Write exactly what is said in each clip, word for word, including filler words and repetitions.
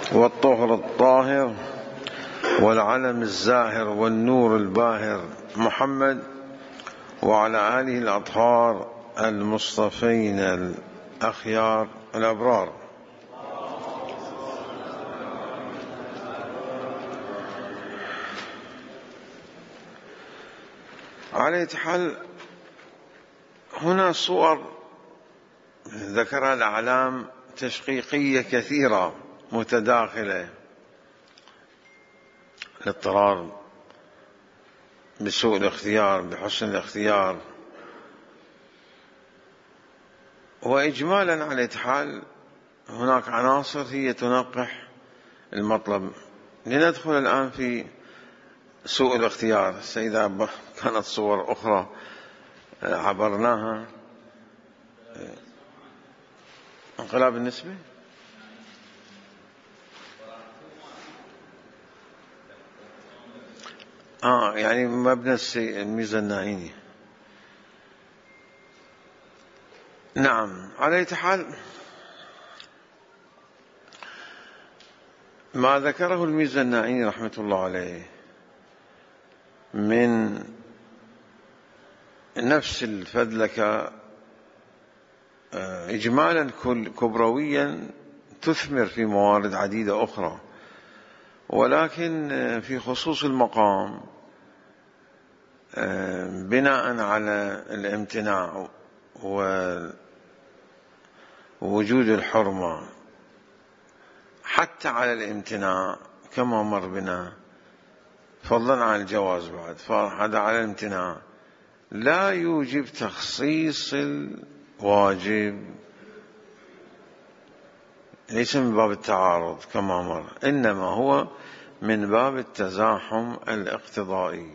والطهر الطاهر والعلم الزاهر والنور الباهر محمد وعلى آله الأطهار المصطفين الأخيار الأبرار. على حال هنا صور ذكرها الأعلام تشقيقية كثيرة متداخلة: الاضطرار بسوء الاختيار، بحسن الاختيار. وإجمالا على حال هناك عناصر هي تنقح المطلب. لندخل الآن في سوء الاختيار. إذا كانت صور أخرى عبرناها. انقلاب النسبة آه يعني مبنى الميزة النائية. نعم، على أي حال ما ذكره الميزة النائي رحمة الله عليه من نفس الفذلكة إجمالا كبرويا تثمر في موارد عديدة أخرى، ولكن في خصوص المقام بناء على الامتناع ووجود الحرمة، حتى على الامتناع كما مر بنا، فضلا عن الجواز بعد، فهذا على الامتناع لا يوجب تخصيص الواجب، ليس من باب التعارض كما مر، إنما هو من باب التزاحم الاقتضائي.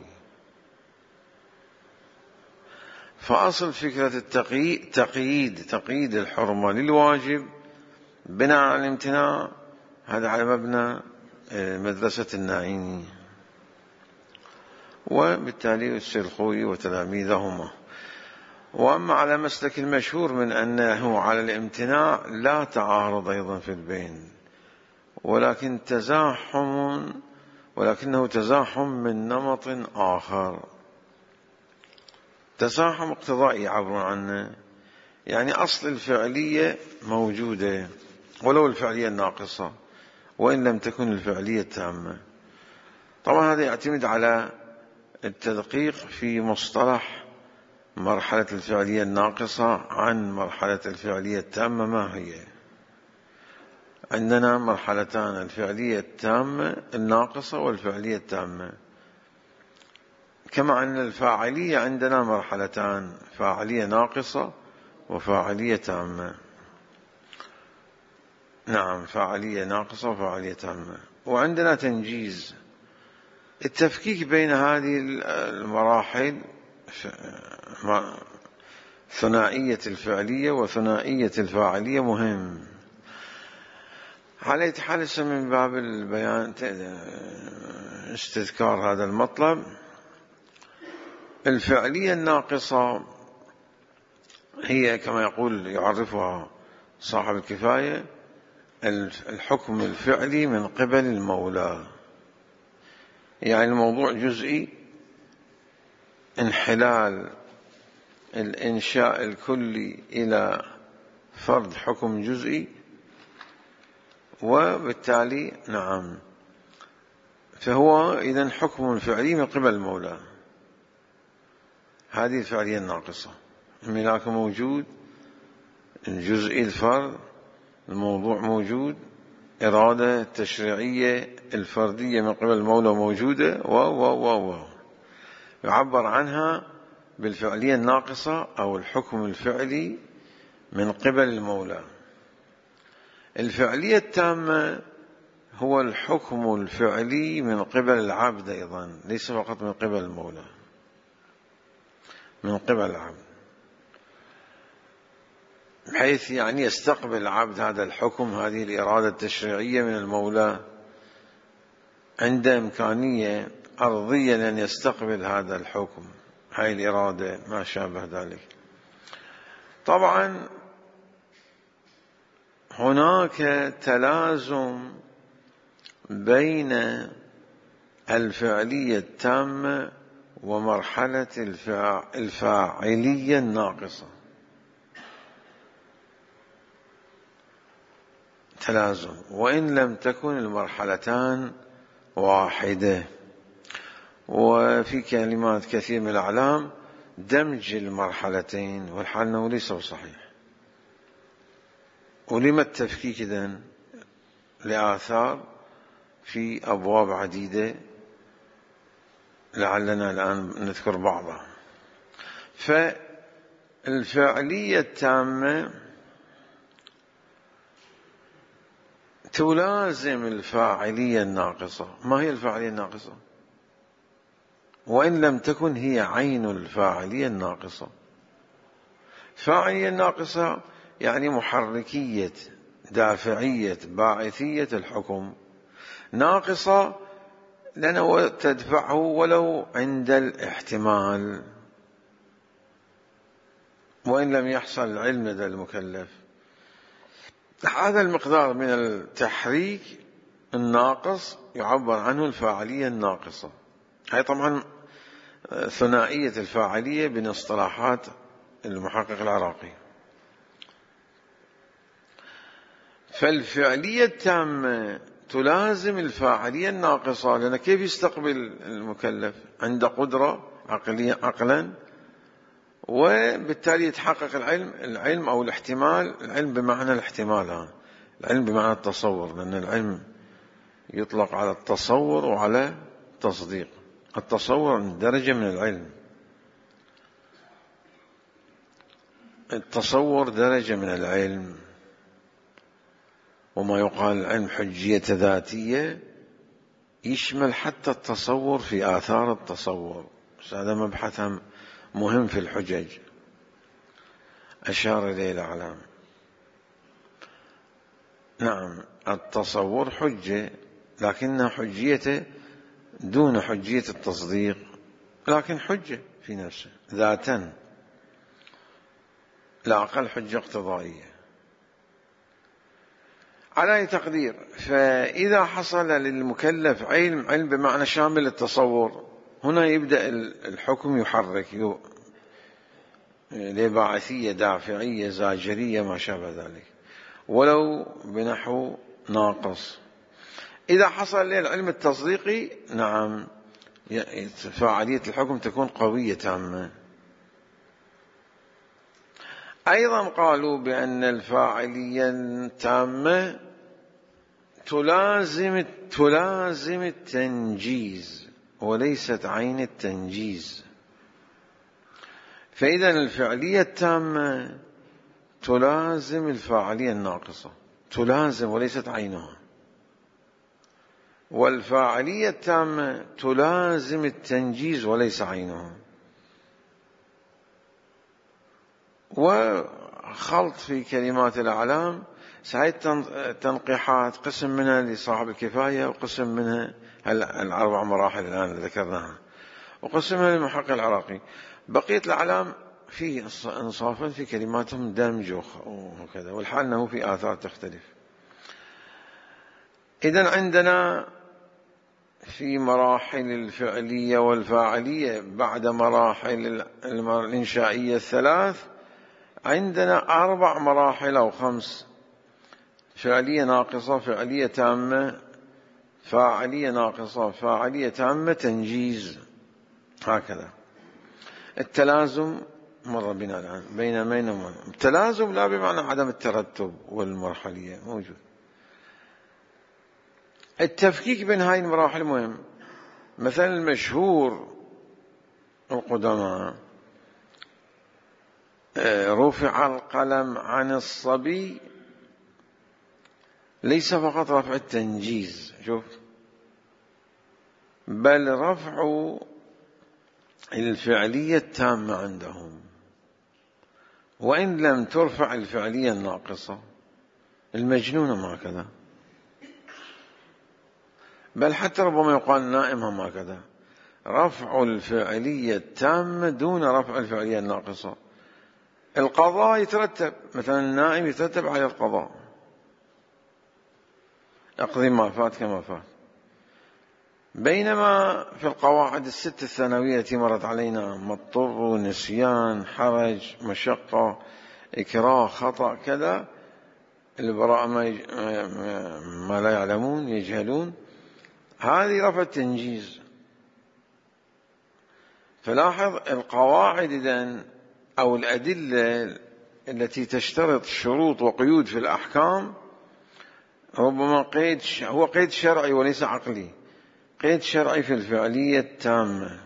فأصل فكرة التقييد تقييد تقييد الحرمة للواجب بناء على الامتناع، هذا على مبنى مدرسة النائيني وبالتالي السلخوي وتلاميذهما. وأما على مسلك المشهور من أنه على الامتناع لا تعارض أيضا في البين، ولكن تزاحم ولكنه تزاحم من نمط آخر، تزاحم اقتضائي يعبرون عنه، يعني أصل الفعلية موجودة ولو الفعلية الناقصة وإن لم تكن الفعلية التامة. طبعا هذا يعتمد على التدقيق في مصطلح مرحلة الفعلية الناقصة عن مرحلة الفعلية التامة. ما هي؟ عندنا مرحلتان: الفعلية التامة الناقصة والفعلية التامة، كما أن الفاعلية عندنا مرحلتان: فاعلية ناقصة وفاعلية تامة. نعم، فاعلية ناقصة وفاعلية تامة. وعندنا تنجيز. التفكيك بين هذه المراحل ثنائية الفعلية وثنائية الفاعلية مهم. على حال من باب البيان استذكار هذا المطلب، الفعلية الناقصة هي كما يقول يعرفها صاحب الكفاية الحكم الفعلي من قبل المولى، يعني الموضوع جزئي، انحلال الإنشاء الكلي إلى فرض حكم جزئي، وبالتالي نعم فهو إذن حكم فعلي من قبل المولى. هذه الفعلية الناقصة، الملاك موجود، الجزئي الفرد، الموضوع موجود، إرادة التشريعية الفردية من قبل المولى موجودة، و و و و يعبر عنها بالفعلية الناقصة أو الحكم الفعلي من قبل المولى. الفعلية التامة هو الحكم الفعلي من قبل العبد أيضا، ليس فقط من قبل المولى، من قبل العبد، بحيث يعني يستقبل العبد هذا الحكم، هذه الإرادة التشريعية من المولى، عند إمكانية أرضية لأن يستقبل هذا الحكم، هاي الإرادة ما شابه ذلك. طبعا هناك تلازم بين الفعلية التامة ومرحلة الفاعلية الناقصة، تلازم، وإن لم تكن المرحلتان واحدة. وفي كلمات كثير من الأعلام دمج المرحلتين، والحال أنه ليس صحيح. ولما التفكيك إذن؟ لآثار في أبواب عديدة، لعلنا الآن نذكر بعضها. فالفعلية التامة تلازم الفاعلية الناقصة. ما هي الفاعلية الناقصة؟ وإن لم تكن هي عين الفاعلية الناقصة. الفاعلية الناقصة يعني محركية، دافعية، باعثية الحكم، ناقصة لأنه تدفعه ولو عند الاحتمال، وإن لم يحصل العلم لدى المكلف. هذا المقدار من التحريك الناقص يعبر عنه الفاعلية الناقصة. هي طبعا ثنائية الفاعلية من اصطلاحات المحقق العراقي. فالفعلية التامة تلازم الفاعلية الناقصة، لأن كيف يستقبل المكلف؟ عنده قدرة عقلية عقلا، وبالتالي يتحقق العلم العلم أو الاحتمال. العلم بمعنى الاحتمال، ها. العلم بمعنى التصور، لأن العلم يطلق على التصور وعلى التصديق. التصور درجة من العلم، التصور درجة من العلم. وما يقال العلم حجية ذاتية يشمل حتى التصور في آثار التصور. هذا مبحث مهم في الحجج أشار إليه الأعلام. نعم، التصور حجة، لكنها حجية دون حجية التصديق، لكن حجة في نفسه ذاتا، لا أقل حجة اقتضائية. على أي تقدير، فإذا حصل للمكلف علم علم بمعنى شامل التصور، هنا يبدأ الحكم يحرك لباعثية، دافعية، زاجرية، ما شابه ذلك، ولو بنحو ناقص. إذا حصل للعلم التصديقي، نعم، فاعلية الحكم تكون قوية تامة. أيضا قالوا بأن الفاعلية التامة تلازم تلازم التنجيز وليست عين التنجيز. فإذا الفعلية التامة تلازم الفاعلية الناقصة، تلازم وليست عينها. والفاعلية التامة تلازم التنجيز وليس عينها. وخلط في كلمات الأعلام، سعيد تنقيحات، قسم منها لصاحب الكفاية، وقسم منها الأربع مراحل الآن ذكرناها، وقسمها للمحقق العراقي. بقية الأعلام فيه انصافا في كلماتهم دمج وكذا، والحال أنه في آثار تختلف. إذن عندنا في مراحل الفعلية والفاعلية بعد مراحل الإنشائية الثلاث عندنا أربع مراحل أو خمس: فعلية ناقصة، فعلية تامة، فاعلية ناقصة، فاعلية تامة، تنجيز، هكذا. التلازم مر بنا الآن بين مين ومين. التلازم لا بمعنى عدم الترتب والمرحلية، موجود. التفكيك بين هاي المراحل مهم. مثلا المشهور القدماء رفع القلم عن الصبي ليس فقط رفع التنجيز، شوف، بل رفع الفعلية التامة عندهم، وإن لم ترفع الفعلية الناقصة. المجنون هكذا، بل حتى ربما يقال النائم هم هكذا. رفع الفعلية التامة دون رفع الفعلية الناقصة. القضاء يترتب، مثلا النائم يترتب على القضاء، اقضي ما فات كما فات. بينما في القواعد الست الثانوية التي مرت علينا مضطر، نسيان، حرج، مشقة، إكراه، خطأ، كذا، البراءة ما, يج... ما لا يعلمون يجهلون، هذه رفع التنجيز. فلاحظ القواعد إذن أو الأدلة التي تشترط شروط وقيود في الأحكام ربما قيد هو قيد شرعي وليس عقلي، قيد شرعي في الفعلية التامة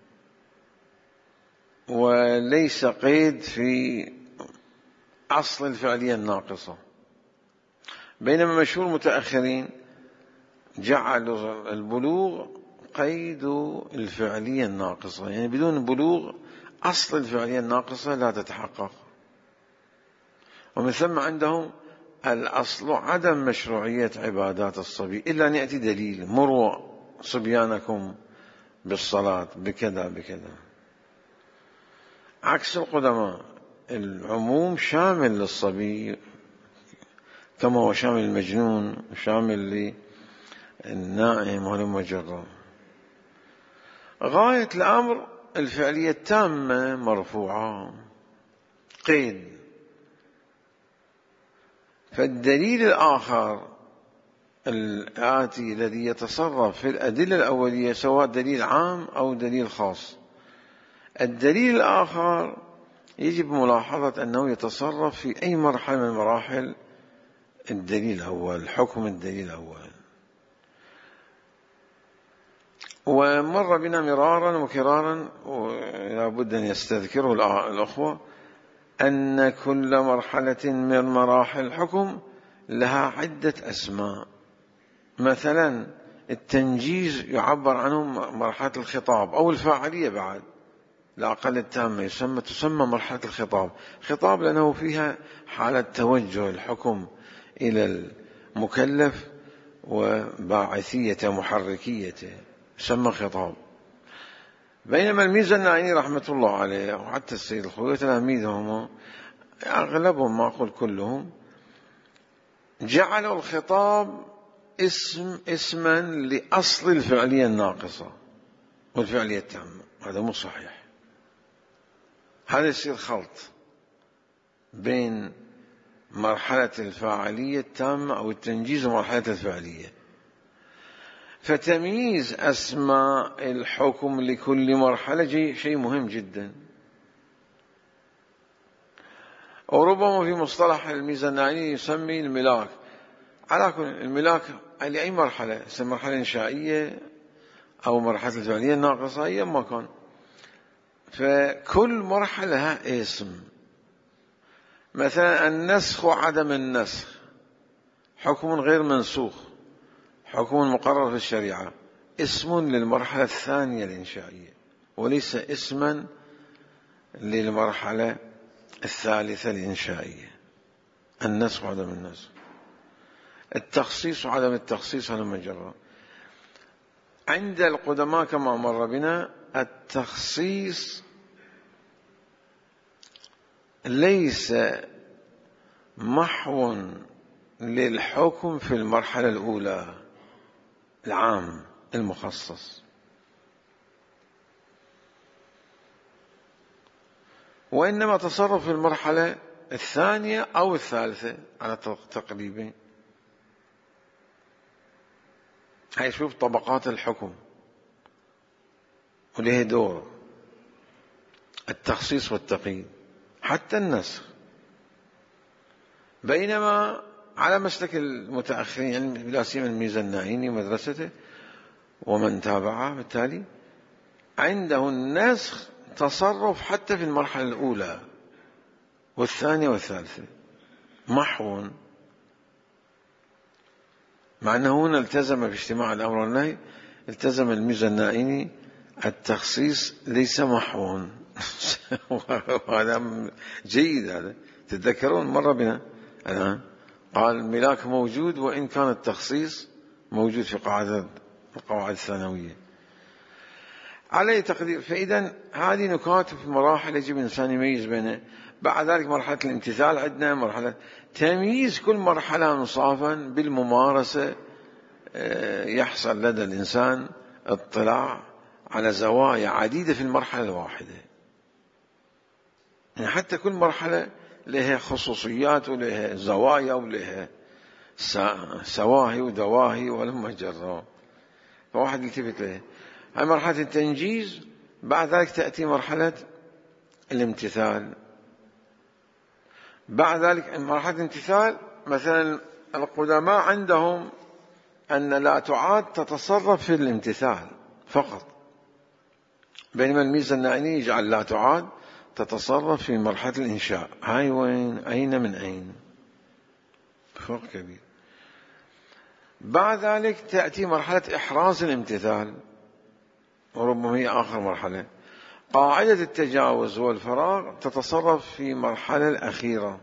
وليس قيد في أصل الفعلية الناقصة. بينما مشهور متأخرين جعلوا البلوغ قيد الفعلية الناقصة، يعني بدون بلوغ أصل الفعلية الناقصة لا تتحقق. ومن ثم عندهم الأصل عدم مشروعية عبادات الصبي إلا أن يأتي دليل، مروا صبيانكم بالصلاة بكذا بكذا. عكس القدماء العموم شامل للصبي كما هو شامل المجنون وشامل للنائم والمجرب. غاية الأمر الفعلية التامة مرفوعة قيد. فالدليل الآخر الآتي الذي يتصرف في الأدلة الأولية سواء دليل عام أو دليل خاص، الدليل الآخر يجب ملاحظة أنه يتصرف في أي مرحلة من مراحل الدليل الأول، حكم الدليل الأول. ومر بنا مرارا وكرارا ولا بد أن يستذكره الأخوة أن كل مرحلة من مراحل الحكم لها عدة أسماء. مثلا التنجيز يعبر عنه مرحلة الخطاب أو الفاعلية بعد لا أقل التامة، يسمى تسمى مرحلة الخطاب. خطاب لأنه فيها حالة توجه الحكم إلى المكلف وباعثية محركيته، يسمى خطاب. بينما الميزة النائني رحمة الله عليه وحتى السيد الخوي وتلاميذهم أغلبهم ما أقول كلهم جعلوا الخطاب اسم اسما لأصل الفعلية الناقصة والفعلية التامة. هذا مو صحيح، هذا يصير خلط بين مرحلة الفاعلية التامة أو التنجيز ومرحلة الفعلية. فتمييز أسماء الحكم لكل مرحلة شيء مهم جدا. وربما في مصطلح الميزة النائني يسمي الملاك، على كل الملاك لأي مرحلة، اسم مرحلة إنشائية أو مرحلة الفعلية الناقصة أي ما كان، فكل مرحلة لها اسم. مثلا النسخ وعدم النسخ حكم غير منسوخ، حكم مقرر في الشريعة، اسم للمرحلة الثانية الإنشائية وليس اسما للمرحلة الثالثة الإنشائية. النسخ وعدم النسخ، التخصيص وعدم التخصيص هذا مجرد. عند القدماء كما مر بنا التخصيص ليس محو للحكم في المرحلة الأولى العام المخصص، وإنما تصرف في المرحلة الثانية أو الثالثة على تقريبين. هاي شوف طبقات الحكم وله دور التخصيص والتقييد حتى النسخ. بينما على مسلك المتأخرين يعني لا سيما الميزة النائني ومدرسته ومن تابعه بالتالي عنده النسخ تصرف حتى في المرحلة الأولى والثانية والثالثة محو، مع أنه هنا التزم في اجتماع الأمر والنهي، التزم الميزة النائني التخصيص ليس محو. وهذا جيد، هذا تتذكرون مر بنا الآن قال الملاك موجود وإن كان التخصيص موجود في قاعدة القواعد الثانوية عليه تقدير. فإذا هذه نكات في مراحل يجب الإنسان يميز بينها. بعد ذلك مرحلة الامتثال، عندنا مرحلة تمييز كل مرحلة انصافا بالممارسة يحصل لدى الإنسان اطلاع على زوايا عديدة في المرحلة الواحدة. يعني حتى كل مرحلة لها خصوصيات ولها زوايا ولها سواهي ودواهي ولما جرى، فواحد يلتفت له. هاي مرحلة التنجيز. بعد ذلك تأتي مرحلة الامتثال. بعد ذلك مرحلة الامتثال، مثلا القدماء عندهم أن لا تعاد تتصرف في الامتثال فقط، بينما الميزة النائني يجعل لا تعاد تتصرف في مرحلة الإنشاء. هاي وين؟ أين من أين؟ فرق كبير. بعد ذلك تأتي مرحلة إحراز الامتثال، وربما هي آخر مرحلة. قاعدة التجاوز والفراغ تتصرف في المرحلة الأخيرة،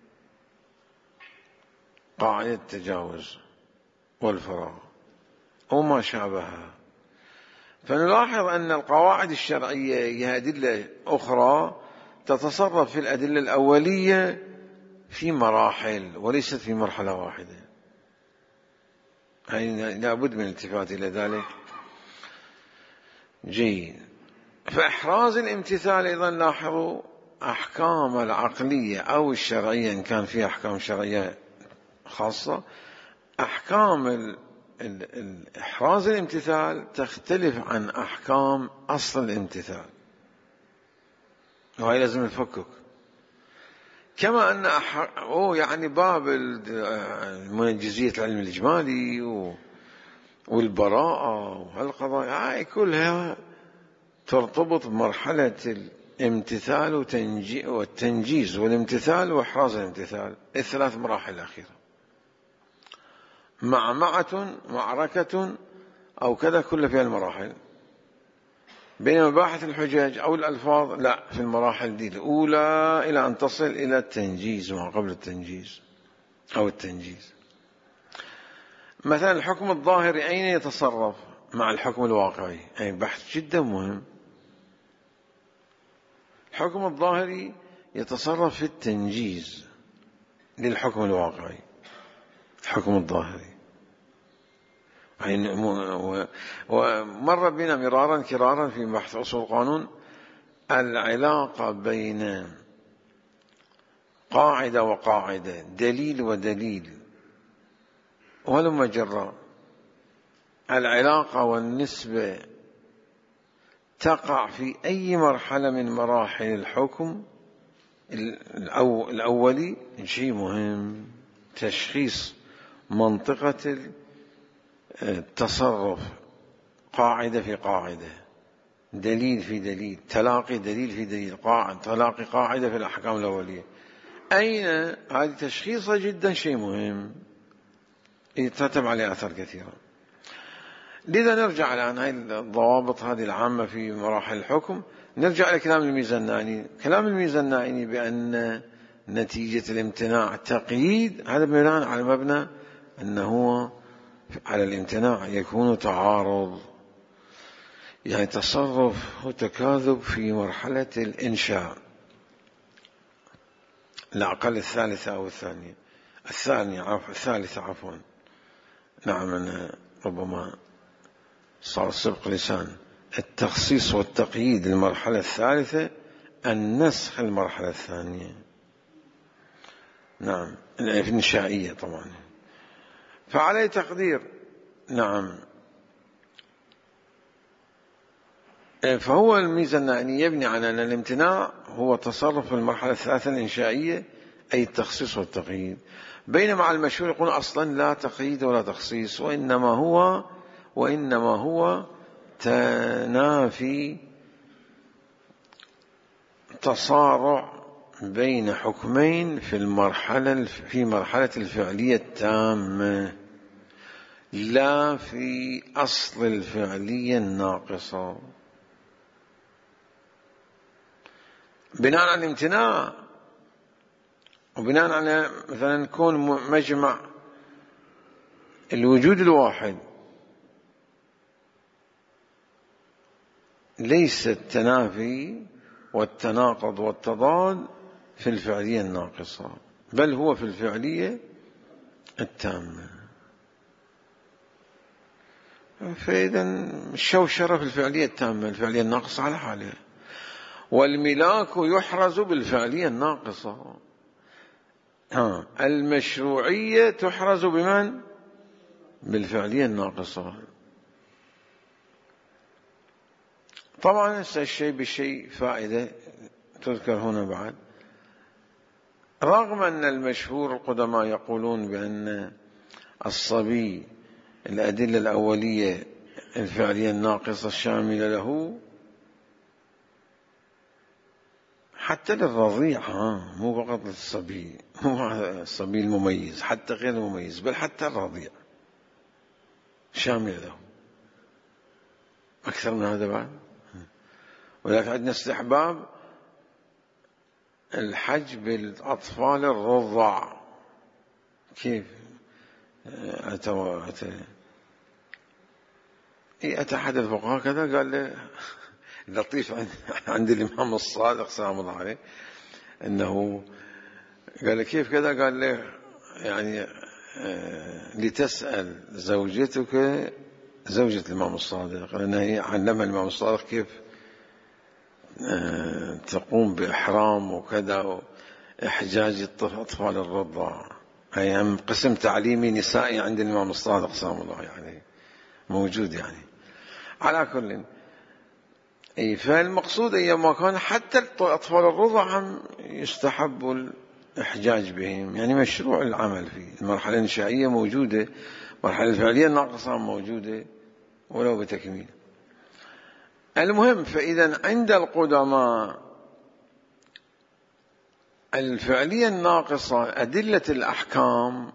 قاعدة التجاوز والفراغ وما شابهها. فنلاحظ أن القواعد الشرعية هي أدلة أخرى تتصرف في الأدلة الأولية في مراحل وليست في مرحلة واحدة. يعني لابد من الالتفات إلى ذلك. جيد. فإحراز الامتثال أيضا لاحظوا أحكام العقلية أو الشرعية، إن كان فيها أحكام شرعية خاصة، أحكام ال ال إحراز الامتثال تختلف عن أحكام أصل الامتثال، وهي لازم نفكك. كما أن أح... أوه يعني باب المنجزية العلم الإجمالي و... والبراءة وهالقضايا هاي كلها ترتبط بمرحلة الامتثال وتنجي... والتنجيز والامتثال وإحراز الامتثال، الثلاث مراحل الأخيرة. معمعة، معركة، أو كذا، كل فيها المراحل. بينما مباحث الحجج أو الألفاظ لا، في المراحل دي الأولى إلى أن تصل إلى التنجيز وما قبل التنجيز أو التنجيز. مثلا الحكم الظاهري أين يتصرف مع الحكم الواقعي؟ أي بحث جدا مهم. الحكم الظاهري يتصرف في التنجيز للحكم الواقعي، الحكم الظاهري. ومر بنا مرارا كرارا في بحث أصول القانون العلاقة بين قاعدة وقاعدة، دليل ودليل، ولما جرى العلاقة والنسبة تقع في أي مرحلة من مراحل الحكم الأولي. شيء مهم، تشخيص منطقة التصرف، قاعدة في قاعدة، دليل في دليل، تلاقي دليل في دليل، قاعدة تلاقي قاعدة في الأحكام الأولية. أين هذه تشخيصها جدا شيء مهم يترتب عليه أثر كثيرة. لذا نرجع الآن هاي الضوابط هذه العامة في مراحل الحكم. نرجع إلى كلام الميزان النائني. كلام الميزان النائني بأن نتيجة الامتناع تقييد، هذا بناء على مبنى أنه على الامتناع يكون تعارض، يعني تصرف وتكاذب في مرحلة الإنشاء، لا أقل الثالثة أو الثانية الثانية عفوا الثالثة عفوا نعم، أنا ربما صار سبق لسان. التخصيص والتقييد المرحلة الثالثة، النسخ المرحلة الثانية، نعم الإنشائية طبعا. فعليه تقدير نعم. فهو الميزان النائني يبني على أن الامتناع هو تصرف في المرحلة الثالثة الإنشائية، أي التخصيص والتقييد. بينما المشهور يقول أصلا لا تقييد ولا تخصيص، وإنما هو وإنما هو تنافي، تصارع بين حكمين في المرحلة في مرحلة الفعلية التامة، لا في أصل الفعلية الناقصة. بناء على الامتناع وبناء على مثلا كون مجمع الوجود الواحد، ليس التنافي والتناقض والتضاد في الفعلية الناقصة، بل هو في الفعلية التامة. فإذا الشوشرة في الفعلية التامة، الفعلية الناقصة على حالها. والملاك يحرز بالفعلية الناقصة. ها المشروعية تحرز بمن؟ بالفعلية الناقصة. طبعا الشيء بالشيء فائدة تذكر هنا بعد. رغم أن المشهور القدماء يقولون بأن الصبي الأدلة الأولية الفعلية الناقصة الشاملة له حتى للرضيع، ها مو فقط للصبي، مو الصبي المميز، حتى غير المميز، بل حتى الرضيع شاملة له. أكثر من هذا بعد. ولكن عندنا استحباب الحج بالأطفال الرضع. كيف؟ أتى أتى أتى أحد الفقهاء كذا قال له لطيف عند الإمام الصادق سلام الله عليه، أنه قال له كيف كذا؟ قال له يعني لتسأل زوجتك زوجة الإمام الصادق، لأنها هي علمها الإمام الصادق كيف تقوم بإحرام وكذا وإحجاج أطفال الرضع. أي قسم تعليمي نسائي عند الإمام الصادق سلام الله يعني موجود يعني. على كل أي فالمقصود أيما كان حتى أطفال الرضع هم يستحب الإحجاج بهم، يعني مشروع العمل فيه. المرحلة الإنشائية موجودة، المرحلة الفعلية الناقصة موجودة ولو بتكميل. المهم فإذا عند القدماء الفعلية الناقصة أدلة الأحكام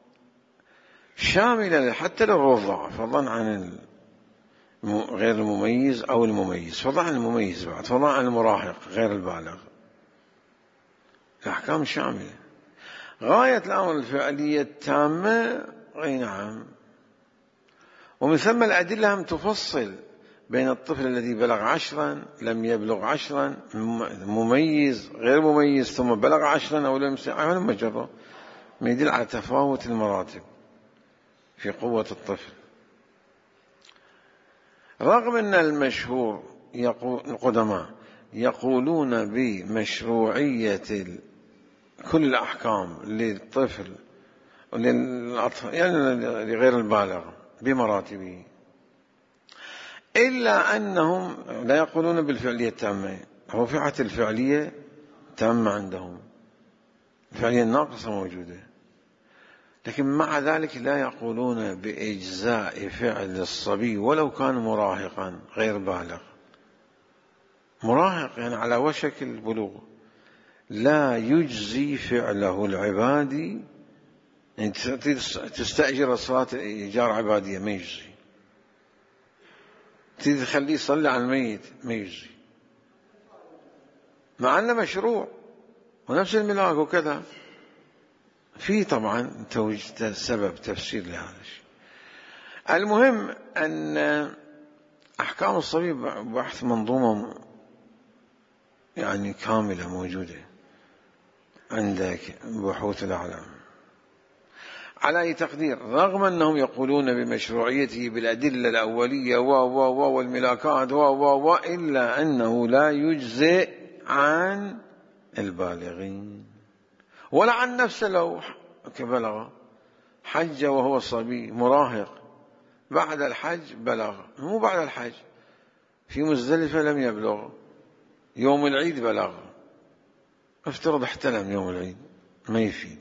شاملة حتى للرضع، فضلا عن غير المميز أو المميز، فضلا عن المميز بعد، فضلا عن المراهق غير البالغ. الأحكام شاملة. غاية الأمر الفعلية التامة، أي نعم. ومن ثم الأدلة هم تفصل بين الطفل الذي بلغ عشرا، لم يبلغ عشرا، مميز، غير مميز، ثم بلغ عشرا أو لم يبلغ، مجرد ما يدل على تفاوت المراتب في قوة الطفل. رغم أن المشهور يقول القدماء يقولون بمشروعية كل الأحكام للطفل وللأطفال يعني لغير البالغ بمراتبه، إلا أنهم لا يقولون بالفعلية التامة. هو فعة الفعلية تامة عندهم، الفعلية الناقصة موجودة، لكن مع ذلك لا يقولون بإجزاء فعل الصبي ولو كان مراهقا غير بالغ. مراهق يعني على وشك البلوغ لا يجزي فعله العبادي، يعني تستأجر الصلاة إيجار عبادية ما يجزي، تريد تخليه يصلي على الميت ما يجزي، مع أنه مشروع. ونفس الملاك وكذا. في طبعا توجد سبب تفسير لهذا الشيء. المهم أن أحكام الصبي بحث منظومة يعني كاملة موجودة عندك بحوث الأعلام. على أي تقدير، رغم أنهم يقولون بمشروعيته بالأدلة الأولية و و و والملاكات و و و إلا أنه لا يجزئ عن البالغين ولا عن نفسه لو كبلغ. حج وهو صبي مراهق، بعد الحج بلغ، مو بعد الحج، في مزدلفة لم يبلغ، يوم العيد بلغ، افترض احتلم يوم العيد ما يفيد،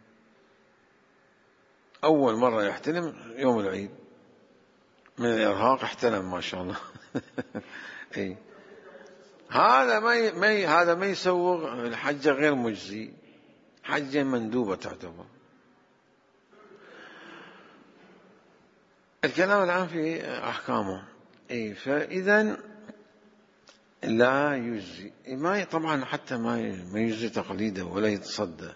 أول مرة يحتلم يوم العيد من الإرهاق احتلم ما شاء الله. أي هذا ما ما هذا ما يسوغ الحجة غير مجزي، حجة مندوبة تعتبر. الكلام الآن في أحكامه. أي فإذا لا يجزي، ما طبعا حتى ما ما يجزي تقليده ولا يتصدى.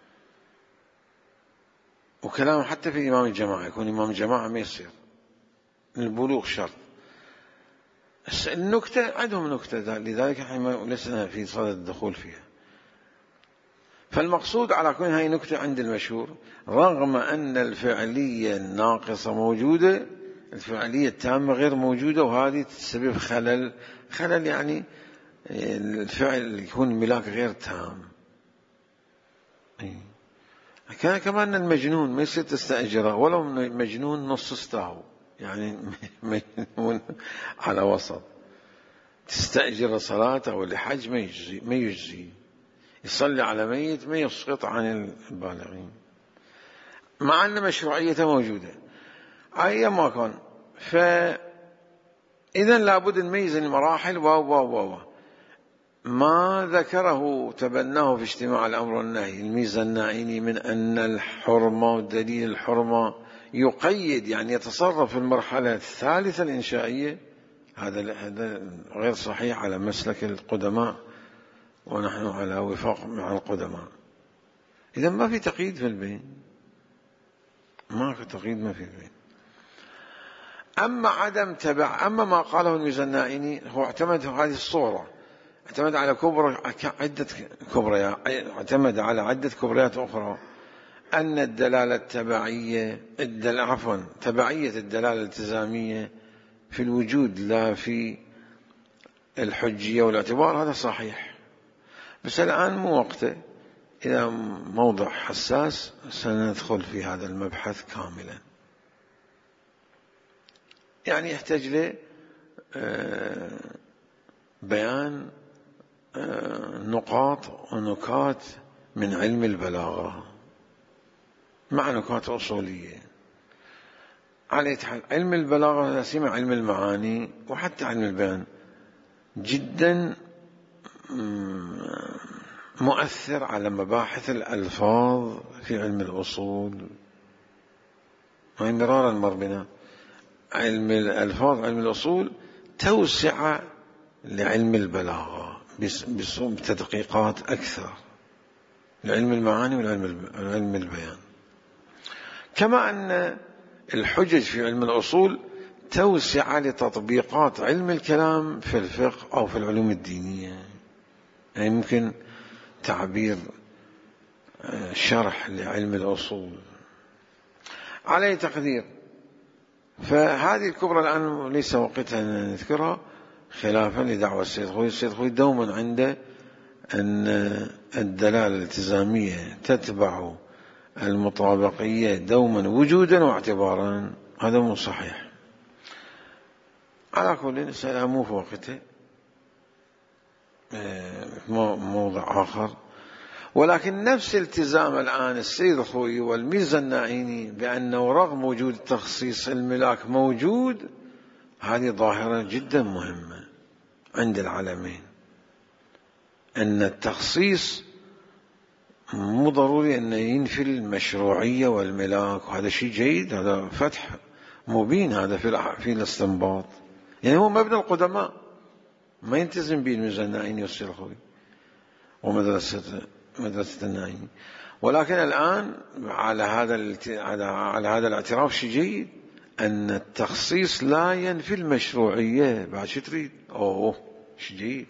وكلام حتى في إمام الجماعة، يكون إمام الجماعة ما يصير، البلوغ شرط. النكتة عندهم نكتة، لذلك احنا لسنا في صدد الدخول فيها. فالمقصود على كل هاي نكتة عند المشهور، رغم أن الفعلية الناقصة موجودة الفعلية التامة غير موجودة، وهذه تسبب خلل. خلل يعني الفعل يكون الملاك غير تام. كان كمان المجنون ما يصير تستأجره، ولو مجنون نص استاهو، يعني مجنون على وسط، تستأجر صلاته أو لحج ما يجزي، ما يجزي. يصلي على ميت ما يسقط عن البالغين، مع أن مشروعيته موجودة أي ما كان. فإذا لابد نميز المراحل. واو واو واو ما ذكره تبناه في اجتماع الأمر والنهي الميزة الناعيني من أن الحرمة ودليل الحرمة يقيد، يعني يتصرف في المرحلة الثالثة الإنشائية، هذا هذا غير صحيح على مسلك القدماء، ونحن على وفاق مع القدماء. إذا ما في تقييد في البين، ما في تقييد ما في البين. أما عدم تبع، أما ما قاله الميزة الناعيني هو اعتمد هذه الصورة، اعتمد على كبرى عدة كبريات، اعتمد على عدة كبريات أخرى، أن الدلالة التبعية الدل... عفوا تبعية الدلالة الالتزامية في الوجود لا في الحجية والاعتبار، هذا صحيح. بس الآن مو وقته، إذا موضوع حساس سندخل في هذا المبحث كاملا، يعني يحتاج له بيان نقاط ونكات من علم البلاغة مع نكات أصولية. على حال علم البلاغة لا سيما علم المعاني وحتى علم البيان جدا مؤثر على مباحث الألفاظ في علم الأصول. وهي مرارا مر بنا، علم الألفاظ علم الأصول توسع لعلم البلاغة بتدقيقات أكثر لعلم المعاني والعلم البيان. كما أن الحجج في علم الأصول توسع لتطبيقات علم الكلام في الفقه أو في العلوم الدينية، يعني ممكن تعبير شرح لعلم الأصول على تقدير. فهذه الكبرى الآن ليس وقتها أن نذكرها، خلافا لدعوى السيد خوي. السيد خوي دوما عنده أن الدلالة الالتزامية تتبع المطابقية دوما وجودا واعتبارا، هذا مو صحيح. على كل سلامه في وقته موضع آخر. ولكن نفس التزام الآن السيد الخوي والميزة الناعيني بأنه رغم وجود تخصيص الملاك موجود، هذه ظاهرة جدا مهمة عند العالمين، أن التخصيص مو ضروري أن ينفي المشروعية والملاك، وهذا شيء جيد، هذا فتح مبين هذا في في الاستنباط. يعني هو مبنى القدماء ما يلتزم به الميزة الناعيني والسيد الخوي ومدرسة مدرسة الناعيني. ولكن الآن على هذا على على هذا الاعتراف شيء جيد، أن التخصيص لا ينفي المشروعية. بعد شو تريد؟ أوه شيء جيد،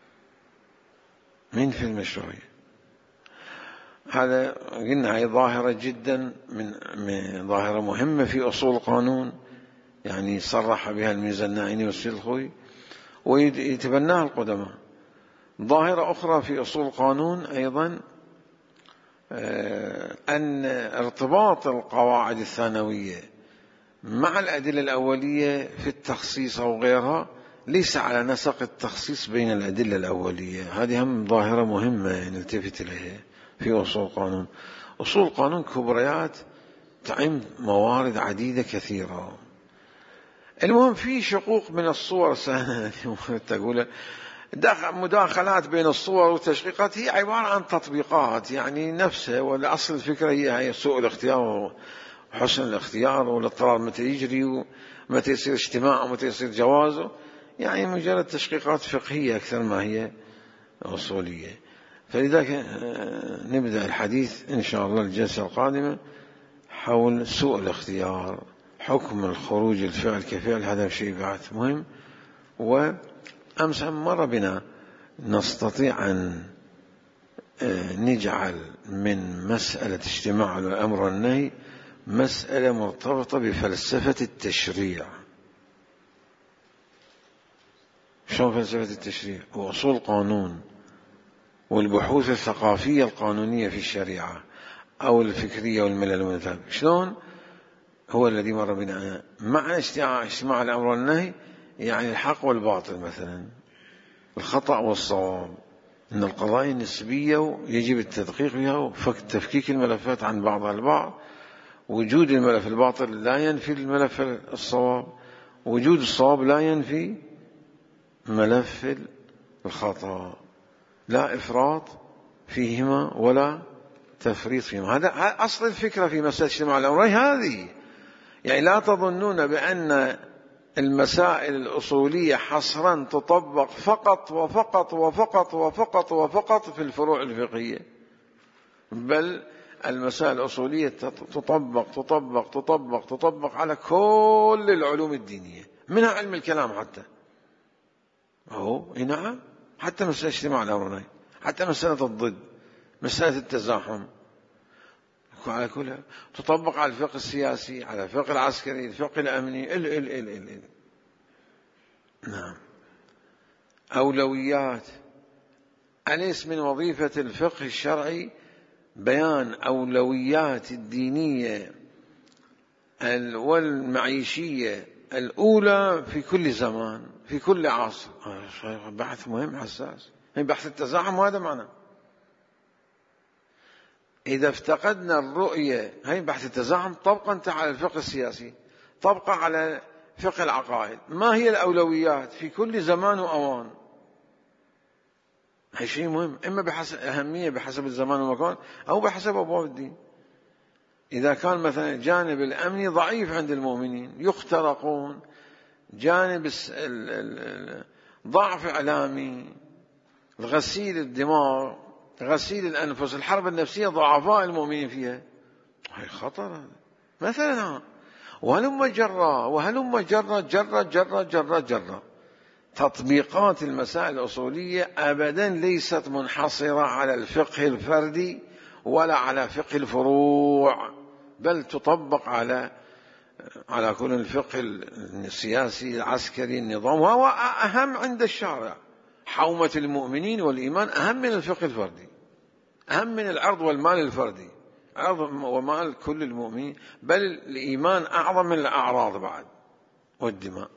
من في المشروعية. هذا قلنا هي ظاهرة جدا من, من ظاهرة مهمة في أصول القانون، يعني صرح بها الميزة الناعيني والسيد الخوي ويتبناها القدماء. ظاهرة أخرى في أصول القانون أيضا أن ارتباط القواعد الثانوية مع الأدلة الأولية في التخصيص أو غيرها ليس على نسق التخصيص بين الأدلة الأولية. هذه هم ظاهرة مهمة نلتفت إليها في أصول القانون. أصول القانون كبريات تعم موارد عديدة كثيرة. المهم في شقوق من الصور تقول مداخلات بين الصور والتشقيقات، هي عبارة عن تطبيقات يعني نفسها، والأصل الفكرة هي سوء الاختيار وحسن الاختيار، والاضطرار متى يجري ومتى يصير اجتماع ومتى يصير جوازه، يعني مجرد تشقيقات فقهية أكثر ما هي أصولية. فلذلك نبدأ الحديث إن شاء الله الجلسة القادمة حول سوء الاختيار، حكم الخروج الفعل كفعل، هذا شيء بعد مهم. وأمس مر بنا نستطيع أن نجعل من مسألة اجتماع الأمر والنهي مسألة مرتبطة بفلسفة التشريع. شلون فلسفة التشريع؟ وأصول القانون والبحوث الثقافية القانونية في الشريعة أو الفكرية والملل والمذهب. شلون؟ هو الذي مر بنا مع اجتماع الأمر والنهي، يعني الحق والباطل مثلا، الخطأ والصواب، أن القضايا النسبية يجب التدقيق فيها وتفكيك الملفات عن بعضها البعض. وجود الملف الباطل لا ينفي الملف الصواب، وجود الصواب لا ينفي ملف الخطأ، لا إفراط فيهما ولا تفريط فيهما. هذا أصل الفكرة في مسألة اجتماع الأمرين هذه. يعني لا تظنون بأن المسائل الأصولية حصرا تطبق فقط وفقط وفقط وفقط وفقط في الفروع الفقهية، بل المسائل الأصولية تطبق تطبق تطبق تطبق على كل العلوم الدينية، منها علم الكلام حتى. أهو نعم، حتى مسألة اجتماع الأمرين، حتى مسألة الضد، مسألة التزاحم، على كلها تطبق على الفقه السياسي، على الفقه العسكري، الفقه الأمني، ال ال ال ال ال. نعم. أولويات. أليس من وظيفة الفقه الشرعي بيان أولويات الدينية والمعيشية الأولى في كل زمان في كل عصر؟ بحث مهم حساس، بحث التزاحم، وهذا معنى. إذا افتقدنا الرؤية، هي بحث التزاحم طبقا على الفقه السياسي، طبقا على فقه العقائد، ما هي الأولويات في كل زمان وأوان؟ هي شيء مهم، إما بحسب أهمية بحسب الزمان والمكان أو بحسب أبواب الدين. إذا كان مثلا الجانب الأمني ضعيف عند المؤمنين يخترقون، جانب ضعف إعلامي، غسيل الدماغ، غسيل الأنفس، الحرب النفسية ضعفاء المؤمنين فيها، هي خطر هذا مثلا. وهلم جرى وهلم جرى جرى جرى جرى جرى. تطبيقات المسائل الأصولية أبدا ليست منحصرة على الفقه الفردي ولا على فقه الفروع، بل تطبق على على كل الفقه السياسي العسكري النظام، وهو أهم عند الشارع. حومة المؤمنين والإيمان أهم من الفقه الفردي، أهم من العرض والمال الفردي، عرض ومال كل المؤمنين، بل الإيمان أعظم من الأعراض بعد والدماء.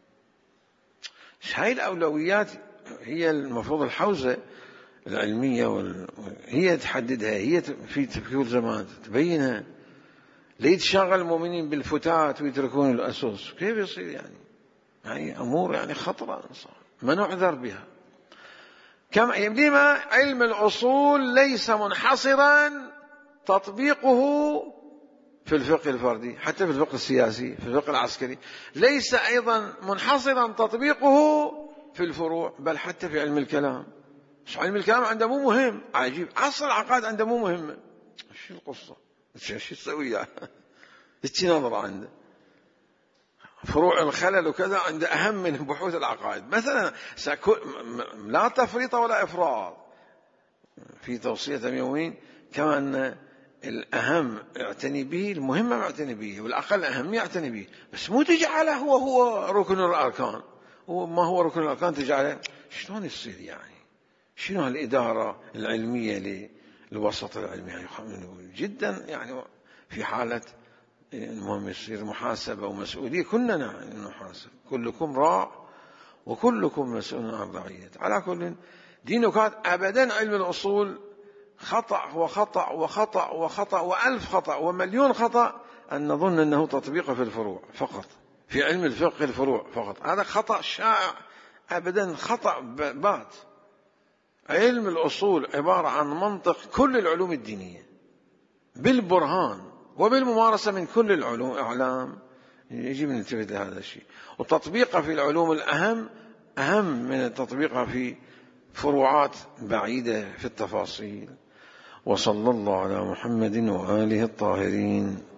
هاي الأولويات هي المفروض الحوزة العلمية وال... هي تحددها، هي في كل زمان تبينها. ليتشغل المؤمنين بالفتات ويتركون الأسس، كيف يصير؟ يعني هاي أمور يعني خطرة ما نعذر بها. كما لما علم الأصول ليس منحصرا تطبيقه في الفقه الفردي، حتى في الفقه السياسي، في الفقه العسكري، ليس أيضا منحصرا تطبيقه في الفروع، بل حتى في علم الكلام. مش علم الكلام عنده مو مهم، عجيب، عصر العقائد عنده مو مهمة. شو القصة؟ شو يسوي يعني؟ هيك نظرة عنده. فروع الخلل وكذا عنده أهم من بحوث العقائد مثلا. لا تفريط ولا إفراط في توصية المؤمنين، كما أن الأهم اعتني به، المهم اعتني به، والأقل أهم يعتني به، بس مو تجعله هو هو ركن الأركان. هو ما هو ركن الأركان تجعله شلون يصير؟ يعني شنو الإدارة العلمية للوسط العلمي؟ جدا يعني في حالة المهم يصير محاسبة ومسؤولية، كلنا نحاسب، كلكم راع وكلكم مسؤول عن رعيته. على كل دينك أبدا علم الأصول خطأ وخطأ وخطأ وخطأ وألف خطأ ومليون خطأ أن نظن أنه تطبيق في الفروع فقط، في علم الفقه الفروع فقط. هذا خطأ شائع، أبدا خطأ بات. علم الأصول عبارة عن منطق كل العلوم الدينية بالبرهان وبالممارسة من كل العلوم، إعلام، يجب أن ننتبه لهذا الشيء. وتطبيقها في العلوم الأهم أهم من تطبيقها في فروعات بعيدة في التفاصيل. وصلى الله على محمد وآله الطاهرين.